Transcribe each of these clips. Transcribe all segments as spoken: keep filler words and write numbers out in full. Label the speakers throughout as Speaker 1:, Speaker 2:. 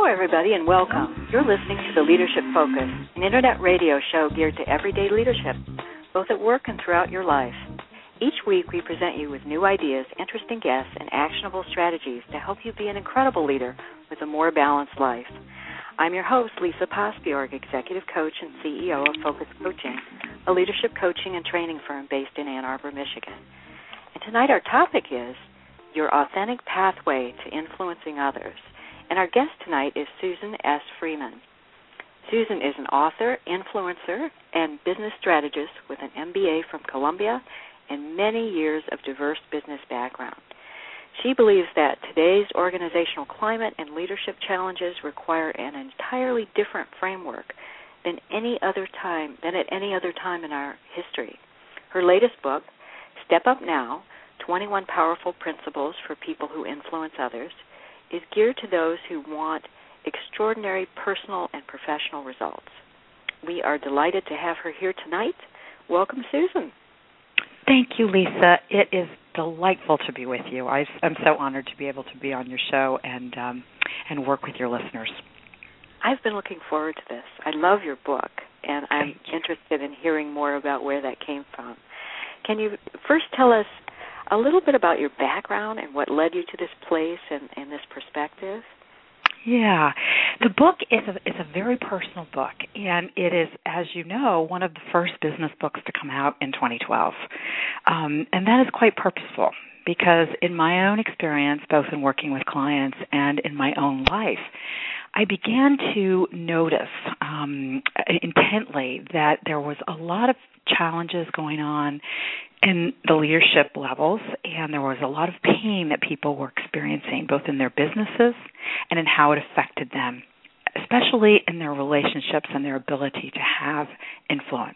Speaker 1: everybody, and welcome. You're listening to The Leadership Focus, an internet radio show geared to everyday leadership, both at work and throughout your life. Each week, we present you with new ideas, interesting guests, and actionable strategies to help you be an incredible leader with a more balanced life. I'm your host, Lisa Posbjorg, Executive Coach and C E O of Focus Coaching, a leadership coaching and training firm based in Ann Arbor, Michigan. And tonight our topic is your authentic pathway to influencing others. And our guest tonight is Susan S. Freeman. Susan is an author, influencer, and business strategist with an M B A from Columbia and many years of diverse business background. She believes that today's organizational climate and leadership challenges require an entirely different framework than any other time than at any other time in our history. Her latest book, Step Up Now, twenty-one Powerful Principles for People Who Influence Others, is geared to those who want extraordinary personal and professional results. We are delighted to have her here tonight. Welcome, Susan.
Speaker 2: Thank you, Lisa. It is delightful to be with you. I, I'm so honored to be able to be on your show and um, and work with your listeners.
Speaker 1: I've been looking forward to this. I love your book, and I'm interested in hearing more about where that came from. Can you first tell us a little bit about your background and what led you to this place and, and this perspective?
Speaker 2: Yeah. The book is a, is a very personal book, and it is, as you know, one of the first business books to come out in twenty twelve. Um, and that is quite purposeful because in my own experience, both in working with clients and in my own life, I began to notice um, intently that there was a lot of challenges going on in the leadership levels, and there was a lot of pain that people were experiencing, both in their businesses and in how it affected them, especially in their relationships and their ability to have influence.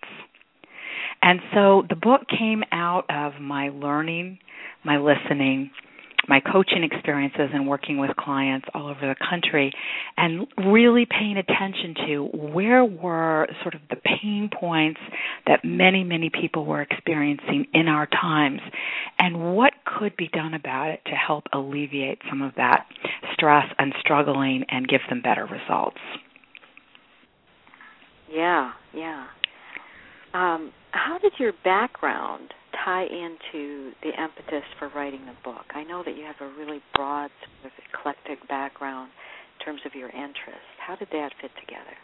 Speaker 2: And so the book came out of my learning, my listening, my coaching experiences and working with clients all over the country, and really paying attention to where were sort of the pain points that many, many people were experiencing in our times, and what could be done about it to help alleviate some of that stress and struggling and give them better results.
Speaker 1: Yeah, yeah. Um, how did your background tie into the impetus for writing the book? I know that you have a really broad, sort of eclectic background in terms of your interests. How did that fit together?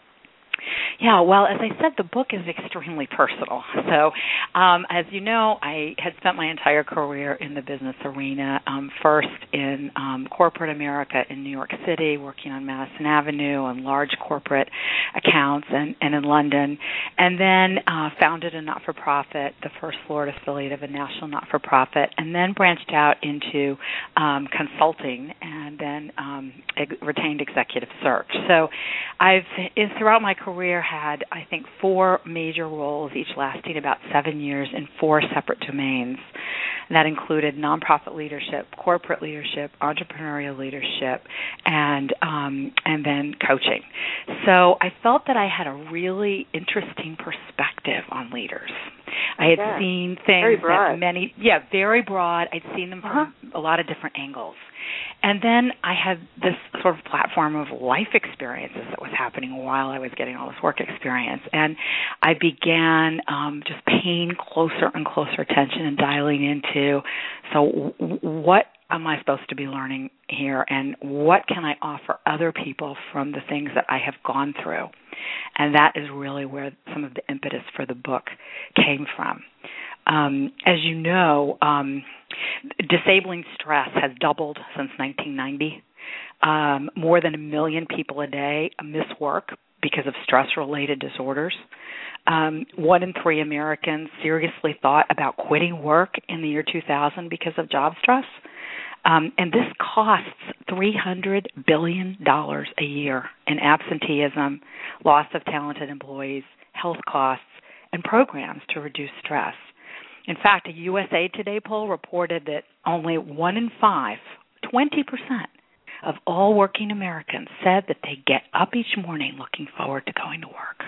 Speaker 2: Yeah, well, as I said, the book is extremely personal. So, um, as you know, I had spent my entire career in the business arena, um, first in um, corporate America in New York City, working on Madison Avenue on large corporate accounts and, and in London, and then uh, founded a not-for-profit, the first Florida affiliate of a national not-for-profit, and then branched out into um, consulting and then um, ex- retained executive search. So I've, in, throughout my career, had, I think, four major roles, each lasting about seven years in four separate domains. And that included nonprofit leadership, corporate leadership, entrepreneurial leadership, and um, and then coaching. So I felt that I had a really interesting perspective on leaders. I had
Speaker 1: yeah.
Speaker 2: seen things
Speaker 1: very broad.
Speaker 2: that many, yeah, very broad. I'd seen them from uh-huh. a lot of different angles. And then I had this sort of platform of life experiences that was happening while I was getting all this work experience. And I began um, just paying closer and closer attention and dialing into, so w- what am I supposed to be learning here, and what can I offer other people from the things that I have gone through? And that is really where some of the impetus for the book came from. Um, as you know, um, disabling stress has doubled since nineteen ninety. Um, more than a million people a day miss work because of stress-related disorders. Um, one in three Americans seriously thought about quitting work in the year two thousand because of job stress. Um, and this costs three hundred billion dollars a year in absenteeism, loss of talented employees, health costs, and programs to reduce stress. In fact, a U S A Today poll reported that only one in five, twenty percent of all working Americans said that they get up each morning looking forward to going to work.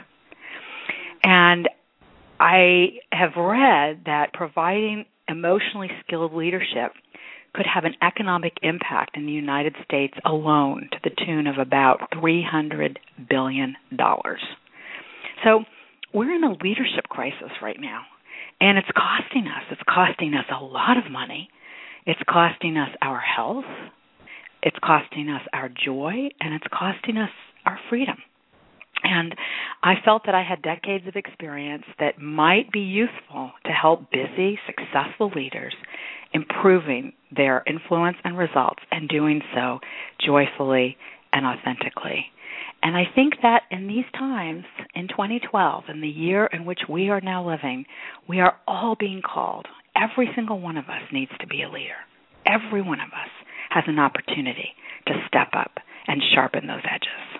Speaker 2: And I have read that providing emotionally skilled leadership could have an economic impact in the United States alone to the tune of about three hundred billion dollars. So we're in a leadership crisis right now, and it's costing us. It's costing us a lot of money. It's costing us our health. It's costing us our joy, and it's costing us our freedom. And I felt that I had decades of experience that might be useful to help busy, successful leaders improving their influence and results, and doing so joyfully and authentically. And I think that in these times, in twenty twelve, in the year in which we are now living, we are all being called. Every single one of us needs to be a leader. Every one of us has an opportunity to step up and sharpen those edges.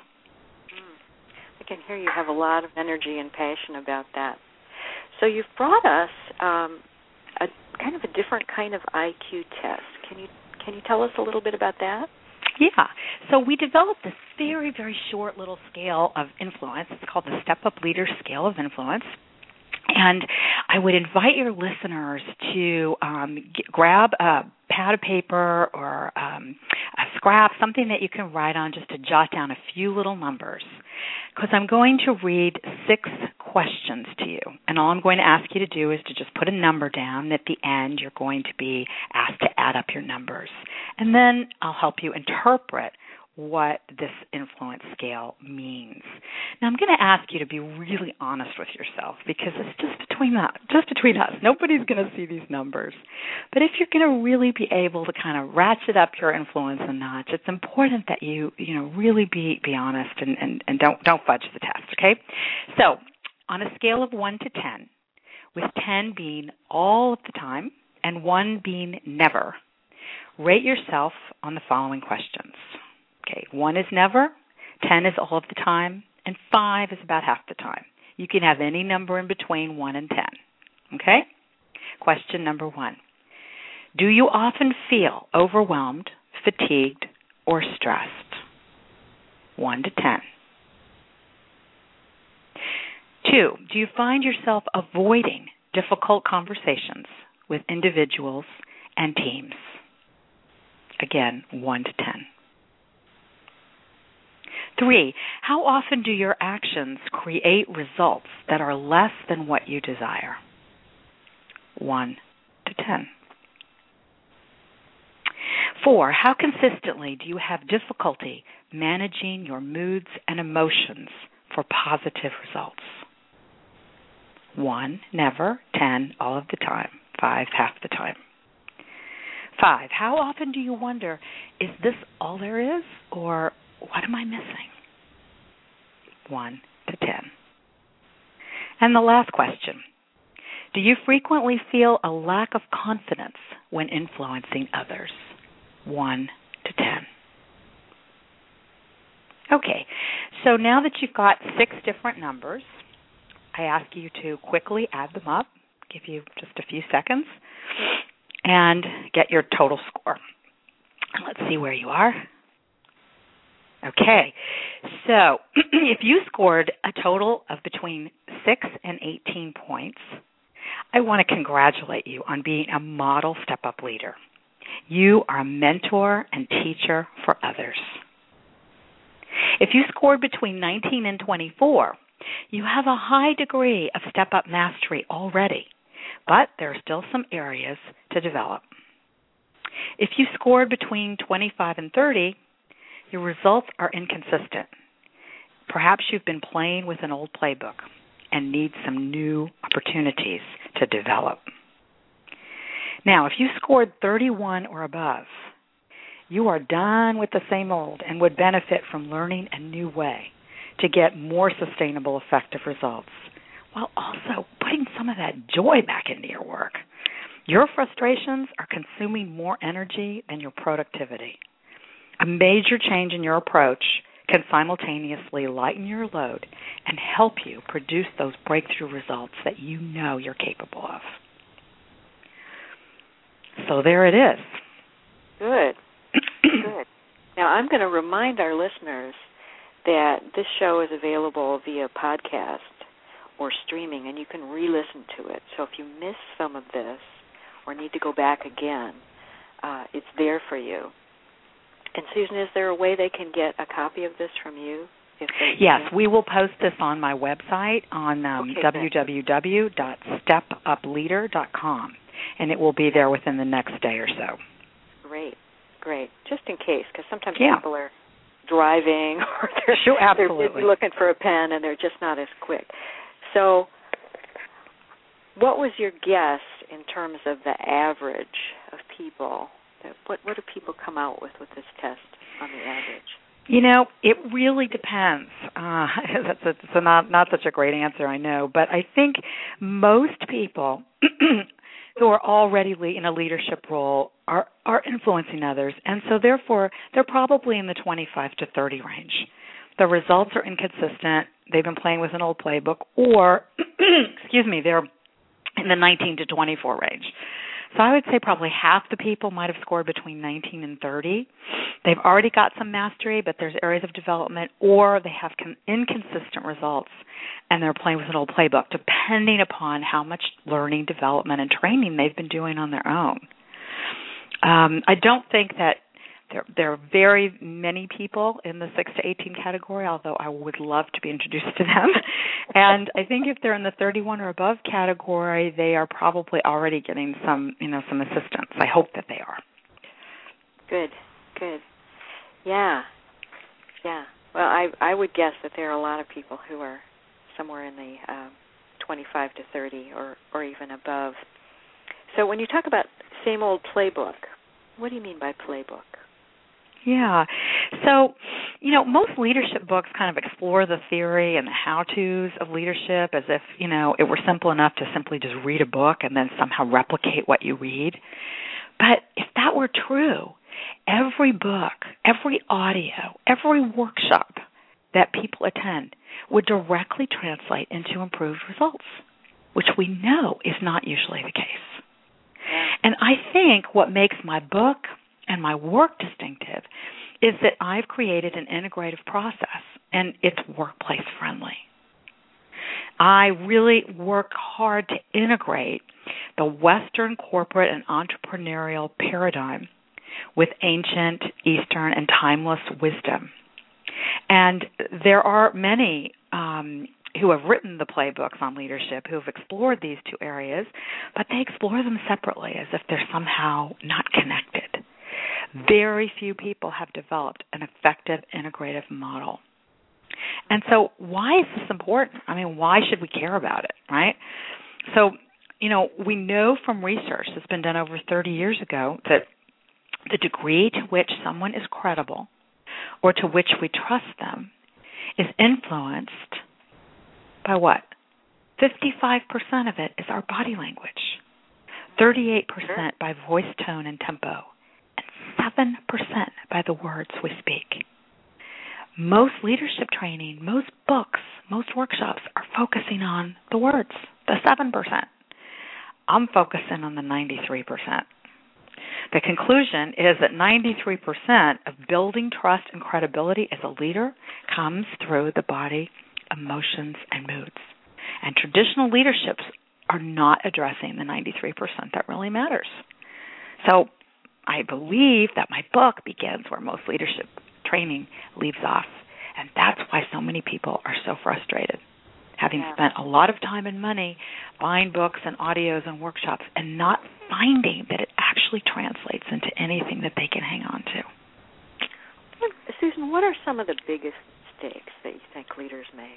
Speaker 1: I can hear you have a lot of energy and passion about that. So you've brought us um, a kind of a different kind of I Q test. Can you can you tell us a little bit about that?
Speaker 2: Yeah. So we developed this very, very short little scale of influence. It's called the Step Up Leader Scale of Influence. And I would invite your listeners to um, get, grab a pad of paper or um, a scrap, something that you can write on just to jot down a few little numbers, because I'm going to read six questions to you. And all I'm going to ask you to do is to just put a number down. And at the end, you're going to be asked to add up your numbers. And then I'll help you interpret what this influence scale means. Now, I'm going to ask you to be really honest with yourself, because it's just between us, just between us. Nobody's going to see these numbers. But if you're going to really be able to kind of ratchet up your influence a notch, it's important that you, you know, really be be honest and, and, and don't don't fudge the test, okay? So, on a scale of one to ten, with ten being all of the time and one being never, rate yourself on the following questions. Okay, one is never, ten is all of the time, and five is about half the time. You can have any number in between one and ten. Okay? Question number one. Do you often feel overwhelmed, fatigued, or stressed? one to ten. Two, do you find yourself avoiding difficult conversations with individuals and teams? Again, one to ten. Three, how often do your actions create results that are less than what you desire? One to ten. Four, how consistently do you have difficulty managing your moods and emotions for positive results? One, never. Ten, all of the time. Five, half the time. Five, how often do you wonder, is this all there is, or what am I missing? One to ten. And the last question. Do you frequently feel a lack of confidence when influencing others? One to ten. Okay, so now that you've got six different numbers, I ask you to quickly add them up, give you just a few seconds, and get your total score. Let's see where you are. Okay, so if you scored a total of between six and eighteen points, I want to congratulate you on being a model step-up leader. You are a mentor and teacher for others. If you scored between nineteen and twenty-four, you have a high degree of step-up mastery already, but there are still some areas to develop. If you scored between twenty-five and thirty, your results are inconsistent. Perhaps you've been playing with an old playbook and need some new opportunities to develop. Now, if you scored thirty-one or above, you are done with the same old and would benefit from learning a new way to get more sustainable, effective results, while also putting some of that joy back into your work. Your frustrations are consuming more energy than your productivity. A major change in your approach can simultaneously lighten your load and help you produce those breakthrough results that you know you're capable of. So there it is.
Speaker 1: Good. Good. Now, I'm going to remind our listeners that this show is available via podcast or streaming, and you can re-listen to it. So if you missed some of this or need to go back again, uh, it's there for you. And Susan, is there a way they can get a copy of this from you? If they,
Speaker 2: yes,
Speaker 1: you know?
Speaker 2: we will post this on my website on um,
Speaker 1: okay,
Speaker 2: w w w dot step up leader dot com, and it will be there within the next day or so.
Speaker 1: Great, great. Just in case, because sometimes
Speaker 2: yeah.
Speaker 1: people are driving or they're,
Speaker 2: sure,
Speaker 1: they're busy looking for a pen and they're just not as quick. So what was your guess in terms of the average of people? That, what, what do people come out with with this test on the average?
Speaker 2: You know, it really depends. Uh, that's a, it's a not, not such a great answer, I know. But I think most people who are already in a leadership role are, are influencing others. And so, therefore, they're probably in the twenty-five to thirty range. The results are inconsistent. They've been playing with an old playbook. Or, excuse me, they're in the nineteen to twenty-four range. So I would say probably half the people might have scored between nineteen and thirty. They've already got some mastery, but there's areas of development, or they have con- inconsistent results, and they're playing with an old playbook, depending upon how much learning, development, and training they've been doing on their own. Um, I don't think that there, there are very many people in the six to eighteen category, although I would love to be introduced to them. And I think if they're in the thirty-one or above category, they are probably already getting some, you know, some assistance. I hope that they are.
Speaker 1: Good, good. Yeah, yeah. Well, I I would guess that there are a lot of people who are somewhere in the um, twenty-five to thirty or, or even above. So when you talk about same old playbook, what do you mean by playbook?
Speaker 2: Yeah. So, you know, most leadership books kind of explore the theory and the how-tos of leadership as if, you know, it were simple enough to simply just read a book and then somehow replicate what you read. But if that were true, every book, every audio, every workshop that people attend would directly translate into improved results, which we know is not usually the case. And I think what makes my book and my work distinctive is that I've created an integrative process, and it's workplace friendly. I really work hard to integrate the Western corporate and entrepreneurial paradigm with ancient, Eastern, and timeless wisdom. And there are many um, who have written the playbooks on leadership who have explored these two areas, but they explore them separately as if they're somehow not connected. Very few people have developed an effective integrative model. And so why is this important? I mean, why should we care about it, right? So, you know, we know from research that's been done over thirty years ago that the degree to which someone is credible or to which we trust them is influenced by what? fifty-five percent of it is our body language, thirty-eight percent by voice tone and tempo, and seven percent by the words we speak. Most leadership training, most books, most workshops are focusing on the words, the seven percent. I'm focusing on the ninety-three percent. The conclusion is that ninety-three percent of building trust and credibility as a leader comes through the body, emotions, and moods. And traditional leaderships are not addressing the ninety-three percent that really matters. So I believe that my book begins where most leadership training leaves off. And that's why so many people are so frustrated, having yeah. spent a lot of time and money buying books and audios and workshops and not finding that it actually translates into anything that they can hang on to.
Speaker 1: Susan, what are some of the biggest mistakes that you think leaders make?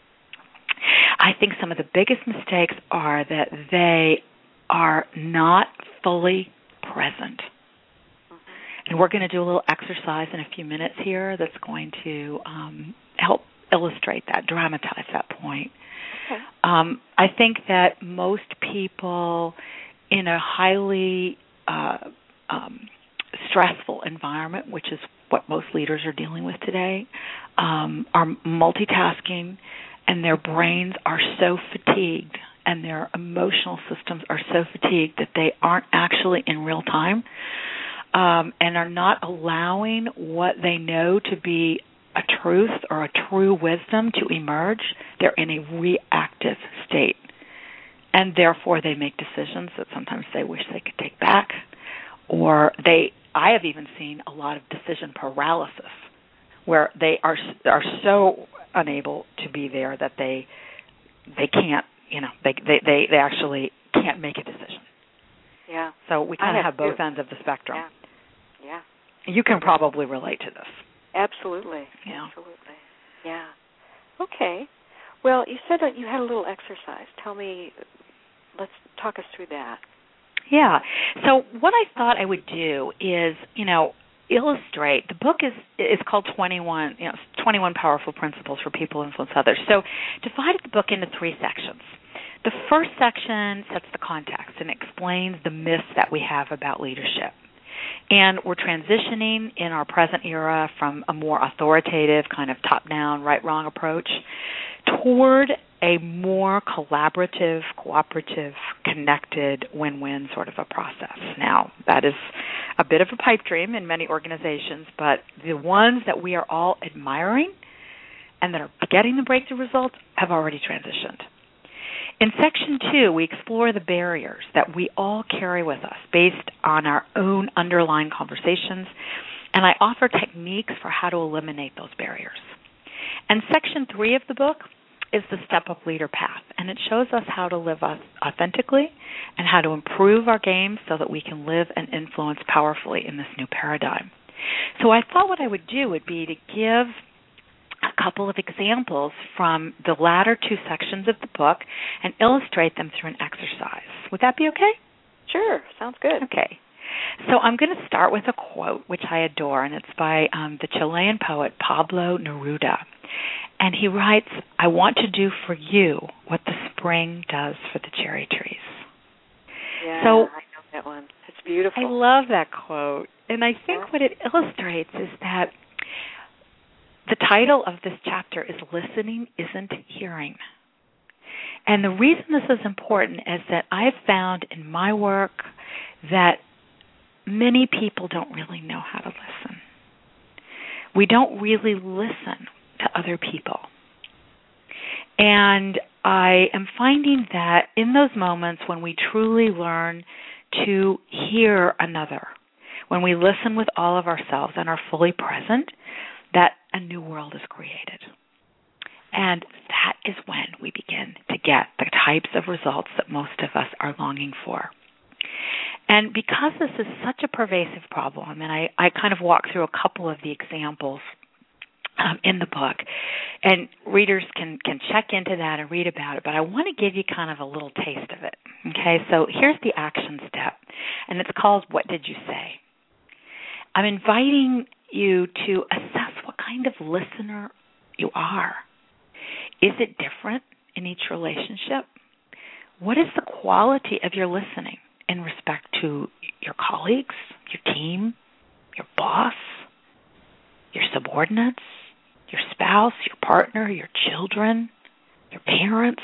Speaker 2: I think some of the biggest mistakes are that they are not fully present. Mm-hmm. And we're going to do a little exercise in a few minutes here that's going to um, help illustrate that, dramatize that point. Okay. Um, I think that most people in a highly uh, um, stressful environment, which is what most leaders are dealing with today, um, are multitasking, and their brains are so fatigued and their emotional systems are so fatigued that they aren't actually in real time um, and are not allowing what they know to be a truth or a true wisdom to emerge. They're in a reactive state. And therefore they make decisions that sometimes they wish they could take back, or they, I have even seen a lot of decision paralysis, where they are are so unable to be there that they they can't, you know, they they, they, they actually can't make a decision.
Speaker 1: Yeah.
Speaker 2: So we kind of have, have both
Speaker 1: too.
Speaker 2: ends of the spectrum.
Speaker 1: Yeah. Yeah.
Speaker 2: You can probably relate to this.
Speaker 1: Absolutely.
Speaker 2: Yeah.
Speaker 1: Absolutely. Yeah. Okay. Well, you said that you had a little exercise. Tell me, let's talk us through that.
Speaker 2: Yeah. So what I thought I would do is, you know, illustrate. The book is is called twenty-one, you know, twenty-one Powerful Principles for People Who Influence Others. So divided the book into three sections. The first section sets the context and explains the myths that we have about leadership. And we're transitioning in our present era from a more authoritative kind of top-down, right-wrong approach toward a more collaborative, cooperative, connected, win-win sort of a process. Now, that is a bit of a pipe dream in many organizations, but the ones that we are all admiring and that are getting the breakthrough results have already transitioned. In Section two, we explore the barriers that we all carry with us based on our own underlying conversations, and I offer techniques for how to eliminate those barriers. And Section three of the book is the Step-Up Leader Path, and it shows us how to live authentically and how to improve our game so that we can live and influence powerfully in this new paradigm. So I thought what I would do would be to give a couple of examples from the latter two sections of the book and illustrate them through an exercise. Would that be okay?
Speaker 1: Sure. Sounds good.
Speaker 2: Okay. So I'm going to start with a quote, which I adore, and it's by um, the Chilean poet Pablo Neruda. And he writes, "I want to do for you what the spring does for the cherry trees."
Speaker 1: Yeah,
Speaker 2: so,
Speaker 1: I know that one. It's beautiful.
Speaker 2: I love that quote. And I think yeah. what it illustrates is that the title of this chapter is Listening Isn't Hearing. And the reason this is important is that I've found in my work that many people don't really know how to listen. We don't really listen to other people. And I am finding that in those moments when we truly learn to hear another, when we listen with all of ourselves and are fully present, that a new world is created. And that is when we begin to get the types of results that most of us are longing for. And because this is such a pervasive problem, and I, I kind of walk through a couple of the examples um, in the book, and readers can, can check into that and read about it, but I want to give you kind of a little taste of it. Okay, so here's the action step, and it's called What Did You Say? I'm inviting you to assess what kind of listener you are. Is it different in each relationship? What is the quality of your listening in respect to your colleagues, your team, your boss, your subordinates, your spouse, your partner, your children, your parents?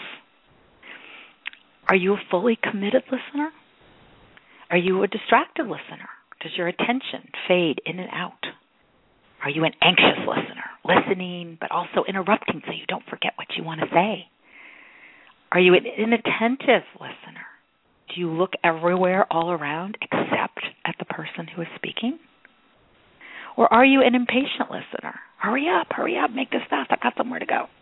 Speaker 2: Are you a fully committed listener? Are you a distracted listener? Does your attention fade in and out? Are you an anxious listener, listening but also interrupting so you don't forget what you want to say? Are you an inattentive listener? Do you look everywhere all around except at the person who is speaking? Or are you an impatient listener? Hurry up, hurry up, make this fast, I've got somewhere to go.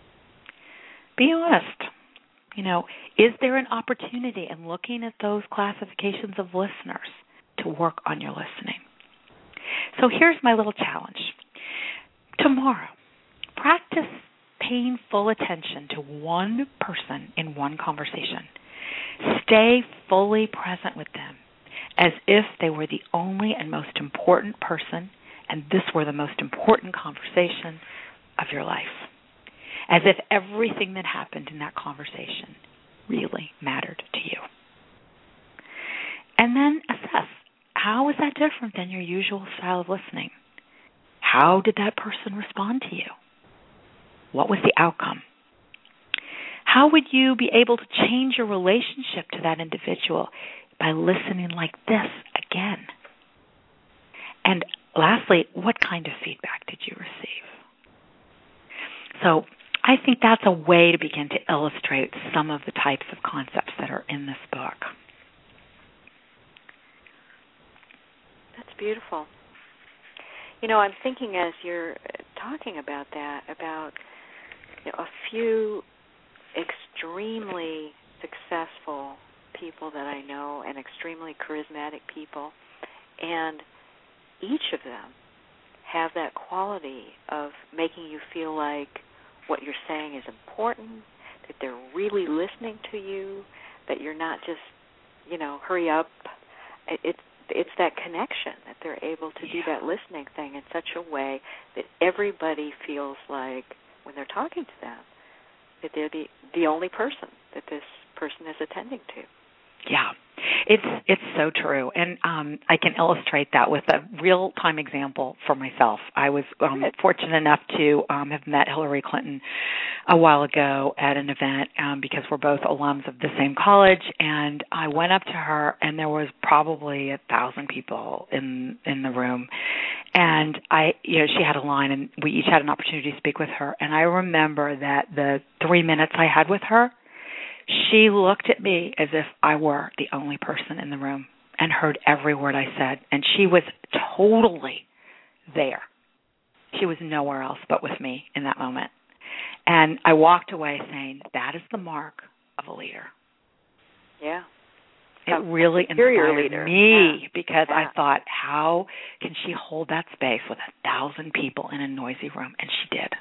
Speaker 2: Be honest. You know, is there an opportunity in looking at those classifications of listeners to work on your listening? So here's my little challenge. Tomorrow, practice paying full attention to one person in one conversation. Stay fully present with them as if they were the only and most important person and this were the most important conversation of your life. As if everything that happened in that conversation really mattered to you. And then assess, how is that different than your usual style of listening? How did that person respond to you? What was the outcome? How would you be able to change your relationship to that individual by listening like this again? And lastly, what kind of feedback did you receive? So I think that's a way to begin to illustrate some of the types of concepts that are in this book.
Speaker 1: It's beautiful. You know, I'm thinking as you're talking about that, about you know, a few extremely successful people that I know and extremely charismatic people, and each of them have that quality of making you feel like what you're saying is important, that they're really listening to you, that you're not just, you know, hurry up. It, it's it's that connection that they're able to
Speaker 2: yeah.
Speaker 1: do that listening thing in such a way that everybody feels like when they're talking to them that they're the, the only person that this person is attending to.
Speaker 2: Yeah, it's it's so true, and um, I can illustrate that with a real-time example for myself. I was um, fortunate enough to um, have met Hillary Clinton a while ago at an event um, because we're both alums of the same college, and I went up to her, and there was probably a thousand people in in the room, and I, you know, she had a line, and we each had an opportunity to speak with her, and I remember that the three minutes I had with her, she looked at me as if I were the only person in the room and heard every word I said. And she was totally there. She was nowhere else but with me in that moment. And I walked away saying, that is the mark of a leader.
Speaker 1: Yeah.
Speaker 2: It really inspired
Speaker 1: leader.
Speaker 2: me
Speaker 1: yeah.
Speaker 2: because
Speaker 1: yeah.
Speaker 2: I thought, how can she hold that space with a thousand people in a noisy room? And she did.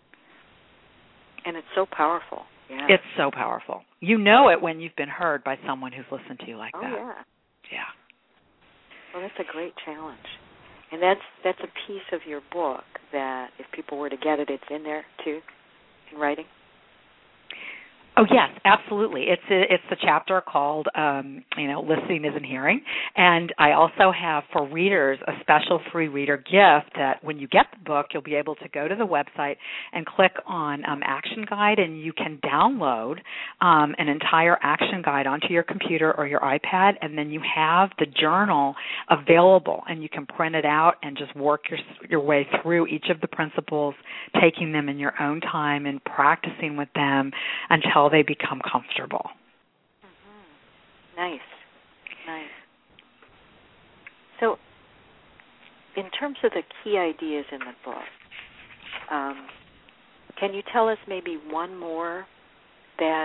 Speaker 1: And it's so powerful. Yeah.
Speaker 2: It's so powerful. You know it when you've been heard by someone who's listened to you like
Speaker 1: oh,
Speaker 2: that.
Speaker 1: yeah.
Speaker 2: Yeah.
Speaker 1: Well, that's a great challenge. And that's that's a piece of your book that if people were to get it, it's in there too, in writing?
Speaker 2: Oh, yes, absolutely. It's a, it's the chapter called, um, you know, Listening Isn't Hearing. And I also have for readers a special free reader gift that when you get the book, you'll be able to go to the website and click on um, Action Guide, and you can download um, an entire action guide onto your computer or your iPad, and then you have the journal available, and you can print it out and just work your, your way through each of the principles, taking them in your own time and practicing with them until they become comfortable.
Speaker 1: Mm-hmm. Nice, nice. So, in terms of the key ideas in the book, um, can you tell us maybe one more that,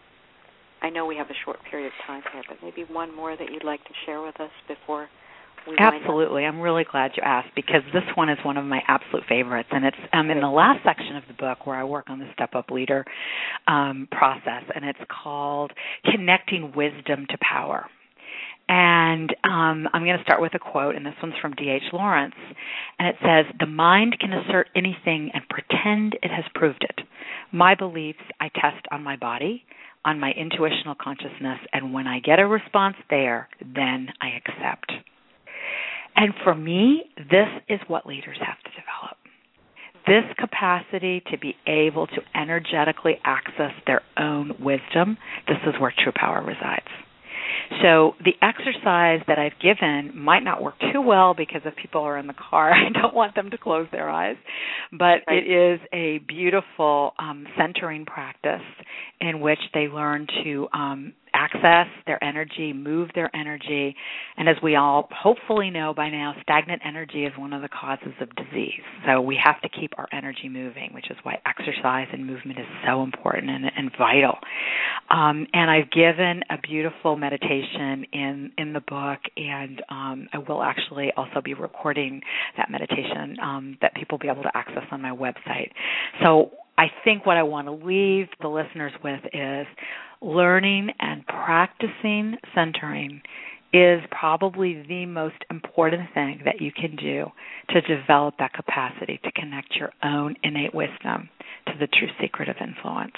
Speaker 1: I know we have a short period of time here, but maybe one more that you'd like to share with us before we wind up?
Speaker 2: Absolutely. I'm really glad you asked because this one is one of my absolute favorites, and it's um, in the last section of the book where I work on the Step Up Leader um, process, and it's called Connecting Wisdom to Power. And um, I'm going to start with a quote, and this one's from D H Lawrence, and it says, "The mind can assert anything and pretend it has proved it. My beliefs I test on my body, on my intuitional consciousness, and when I get a response there, then I accept." And for me, this is what leaders have to develop. This capacity to be able to energetically access their own wisdom, this is where true power resides. So the exercise that I've given might not work too well because if people are in the car, I don't want them to close their eyes. But right. It is a beautiful um, centering practice in which they learn to um, access their energy, move their energy. And as we all hopefully know by now, stagnant energy is one of the causes of disease. So we have to keep our energy moving, which is why exercise and movement is so important and, and vital. Um, and I've given a beautiful meditation in, in the book, and um, I will actually also be recording that meditation um, that people will be able to access on my website. So I think what I want to leave the listeners with is learning and practicing centering is probably the most important thing that you can do to develop that capacity to connect your own innate wisdom to the true secret of influence.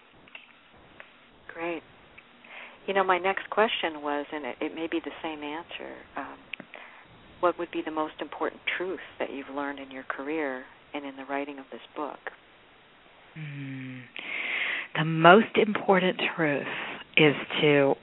Speaker 1: Great. You know, my next question was, and it, it may be the same answer, um, what would be the most important truth that you've learned in your career and in the writing of this book?
Speaker 2: Mm. The most important truth is to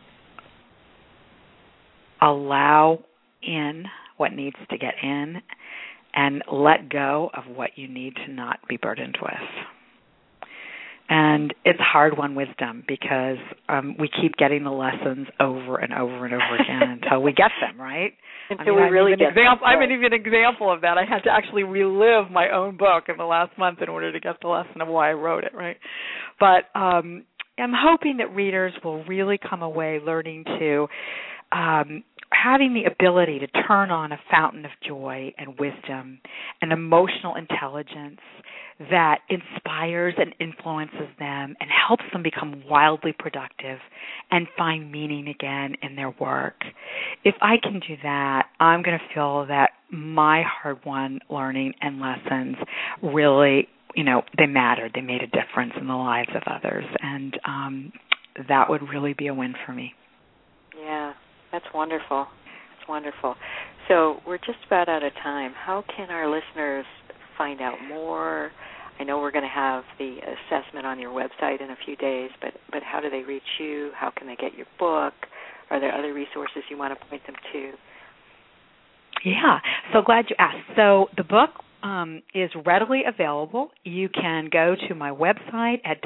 Speaker 2: allow in what needs to get in and let go of what you need to not be burdened with. And it's hard-won wisdom because um, we keep getting the lessons over and over and over again until we get them, right?
Speaker 1: Until
Speaker 2: I mean,
Speaker 1: we really get
Speaker 2: example,
Speaker 1: them. Right.
Speaker 2: I'm an even example of that. I had to actually relive my own book in the last month in order to get the lesson of why I wrote it, right? But um, I'm hoping that readers will really come away learning to um, having the ability to turn on a fountain of joy and wisdom and emotional intelligence that inspires and influences them and helps them become wildly productive and find meaning again in their work. If I can do that, I'm going to feel that my hard-won learning and lessons really, you know, they mattered. They made a difference in the lives of others, and um, that would really be a win for me.
Speaker 1: Yeah, that's wonderful. That's wonderful. So we're just about out of time. How can our listeners find out more? I know we're going to have the assessment on your website in a few days, but, but how do they reach you? How can they get your book? Are there other resources you want to point them to?
Speaker 2: Yeah, so glad you asked. So the book um, is readily available. You can go to my website at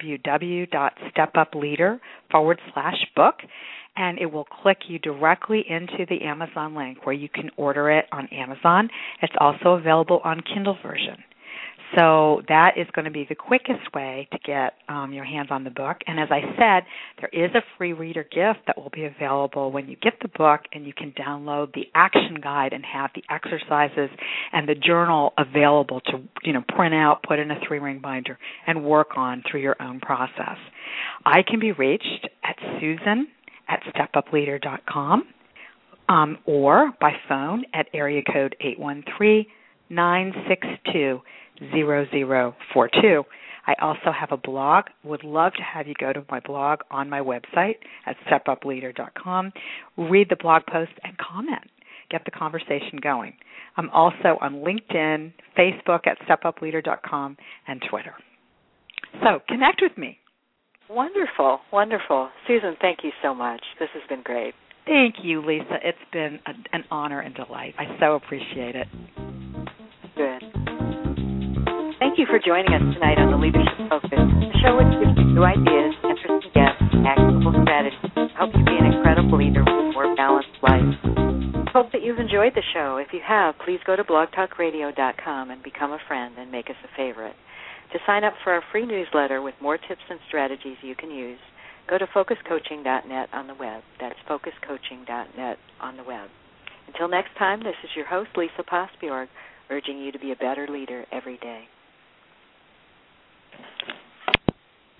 Speaker 2: www.stepupleader forward slash book, and it will click you directly into the Amazon link where you can order it on Amazon. It's also available on Kindle version. So that is going to be the quickest way to get um, your hands on the book. And as I said, there is a free reader gift that will be available when you get the book, and you can download the action guide and have the exercises and the journal available to, you know, print out, put in a three-ring binder, and work on through your own process. I can be reached at Susan at step up leader dot com um, or by phone at area code eight one three, nine six two, zero zero four two. I also have a blog. Would love to have you go to my blog on my website at step up leader dot com, read the blog post, and comment. Get the conversation going. I'm also on LinkedIn, Facebook at step up leader dot com, and Twitter. So connect with me.
Speaker 1: Wonderful, wonderful. Susan, thank you so much. This has been great.
Speaker 2: Thank you, Lisa. It's been a, an honor and delight. I so appreciate it.
Speaker 1: Good. Thank you for joining us tonight on the Leadership Focus, the show which gives you new ideas, interesting guests, and actionable strategies to help you be an incredible leader with a more balanced life. Hope that you've enjoyed the show. If you have, please go to blog talk radio dot com and become a friend and make us a favorite. To sign up for our free newsletter with more tips and strategies you can use, go to focus coaching dot net on the web. That's focus coaching dot net on the web. Until next time, this is your host, Lisa Postbjorg, urging you to be a better leader every day.